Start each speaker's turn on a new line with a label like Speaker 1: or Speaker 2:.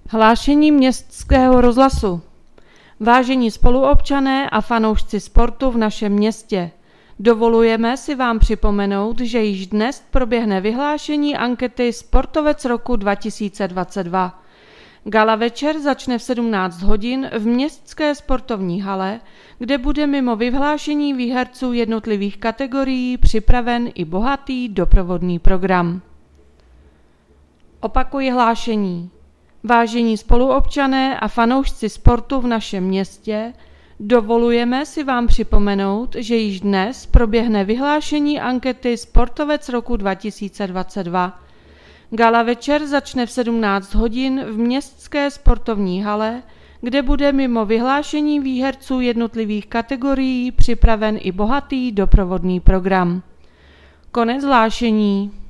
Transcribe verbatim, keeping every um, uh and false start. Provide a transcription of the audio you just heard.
Speaker 1: Hlášení Městského rozhlasu. Vážení spoluobčané a fanoušci sportu v našem městě, dovolujeme si vám připomenout, že již dnes proběhne vyhlášení ankety Sportovec roku dva tisíce dvacet dva. Gala večer začne v sedmnáct hodin v Městské sportovní hale, kde bude mimo vyhlášení výherců jednotlivých kategorií připraven i bohatý doprovodný program. Opakuji hlášení. Vážení spoluobčané a fanoušci sportu v našem městě, dovolujeme si vám připomenout, že již dnes proběhne vyhlášení ankety Sportovec roku dva tisíce dvacet dva. Gala večer začne v sedmnáct hodin v Městské sportovní hale, kde bude mimo vyhlášení výherců jednotlivých kategorií připraven i bohatý doprovodný program. Konec hlášení.